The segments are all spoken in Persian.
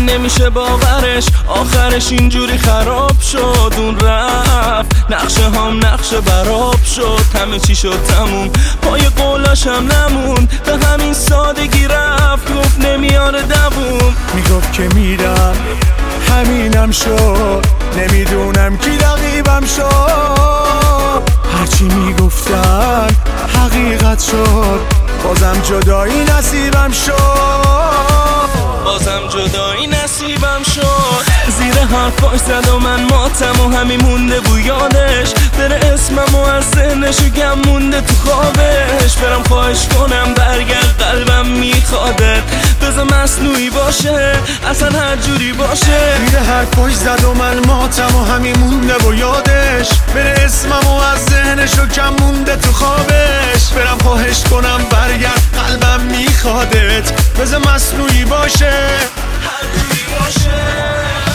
نمیشه باورش، آخرش اینجوری خراب شد. اون رفت نقشه هم نقشه براب شد، همه چی شد تموم، پای قولاش هم نمون، به همین سادگی رفت، گفت نمیاره دووم. میگفت که میرم همینم شد، نمیدونم کی رقیبم شد. هرچی میگفتن حقیقت شد، بازم جدایی نصیبم شد، بازم جدایی نصیبم شد. زیر حرفاش زد و من ماتم و همین مونده بو یادش، بره اسمم و از ذهنش و گم مونده تو خوابش. برم خواهش کنم برگرد قلبم میخوادت، بذار مصنوعی باشه اصلا هر جوری باشه. زیر حرفاش زد و من ماتم و همین مونده بو یادش، بره اسمم و از ذهنش و گم مونده تو خوابش. برم خواهش کنم برگرد قلبم میخوادت، بذار مصنوعی باشه هر جوری باشه.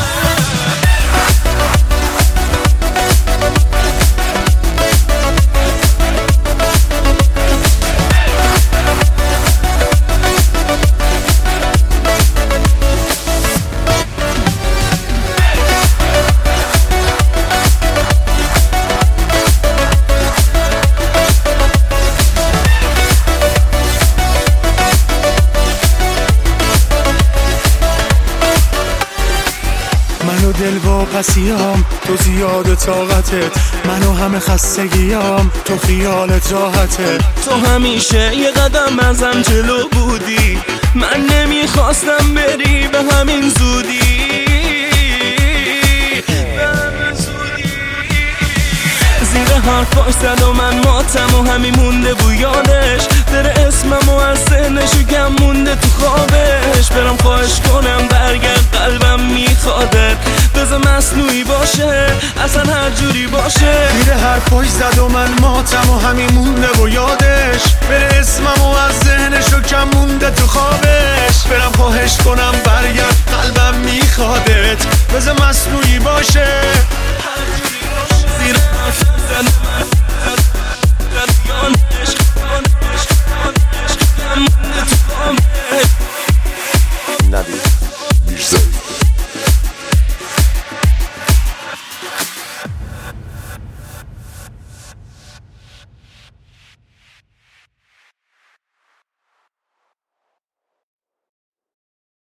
منو دل واپسیام تو زیاد طاقتت، منو همه خستگیام تو خیالت راحتت. تو همیشه یه قدم ازم جلو بودی، من نمیخواستم بری به همین زودی. زیر حرفاش زد و من ماتم و همین مونده بو یادش، بره اسمم و از ذهنش و گم مونده تو خوابش. برم خواهش کنم برگرد قلبم میخوادت، بذار مصنوعی باشه اصلا هر جوری باشه. زیر حرفاش زد و من ماتم و همین مونده بو یادش، بره اسمم و از ذهنش و کم مونده تو خوابش. برم خواهش کنم برگرد قلبم میخوادت، بذار مصنوعی باشه هر جوری باشه. زیر حرفاش زد و من